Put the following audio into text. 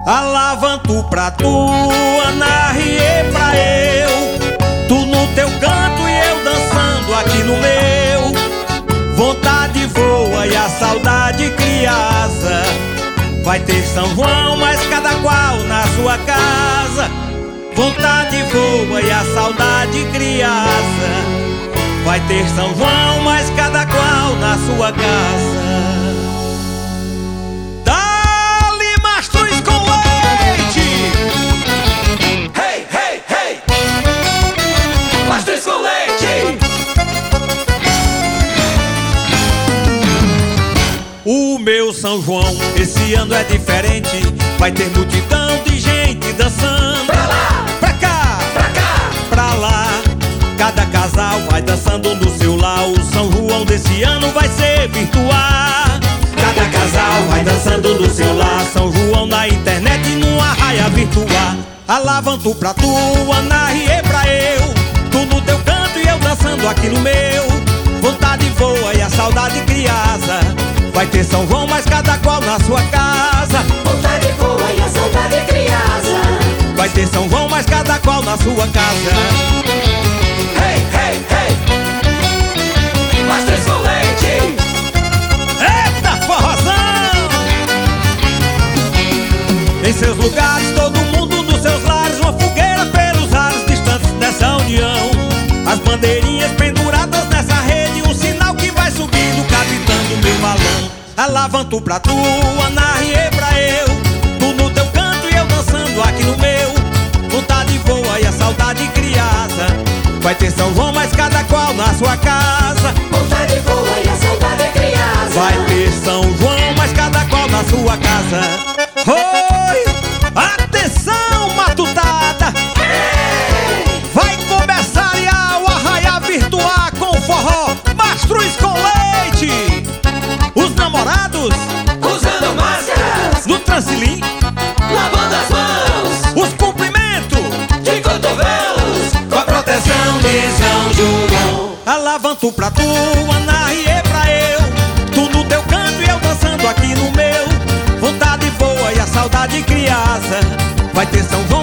Alavanto pra tu, anarriê pra eu, tu no teu canto e eu dançando aqui no meu. Vontade voa e a saudade criança. Vai ter São João, mas cada qual na sua casa. Vontade voa e a saudade criança. Vai ter São João, mas cada qual na sua casa. O meu São João esse ano é diferente. Vai ter multidão de gente dançando. Pra lá, pra cá, pra cá, pra lá. Cada casal vai dançando no seu lar. O São João desse ano vai ser virtual. Cada casal vai dançando no seu lar. São João na internet numa raia virtual. Alavanto pra tu, anarriê pra eu, tu no teu canto e eu dançando aqui no meu. Vontade voa e a saudade criança. Vai ter São João, mas cada qual na sua casa. vontade voa e a saudade é criança. Vai ter São João, mas cada qual na sua casa. Hey, hey, hey, pastéis com leite. Eita forrozão! Em seus lugares, todo mundo nos seus lares. Uma fogueira pelos ares distantes dessa união. As bandeirinhas penduradas nessa rede. Um sinal que vai subindo, capitando meu balão. Alavanto pra tu, anarriê pra eu, tu no teu canto e eu dançando aqui no meu. Vontade voa e a saudade criança. Vai ter São João, mas cada qual na sua casa. Vontade voa e a saudade é criança. Vai ter São João, mas cada qual na sua casa. Oi! Atenção, matutada! Vai começar o arraiar virtual com forró Mastruz com leite. Os namorados usando máscaras, no transilim, lavando as mãos, os cumprimentos de cotovelos, com a proteção de São João. Alavanto pra tu, anarriê pra eu, tu no teu canto e eu dançando aqui no meu. Vontade voa e a saudade criança. Vai ter São João,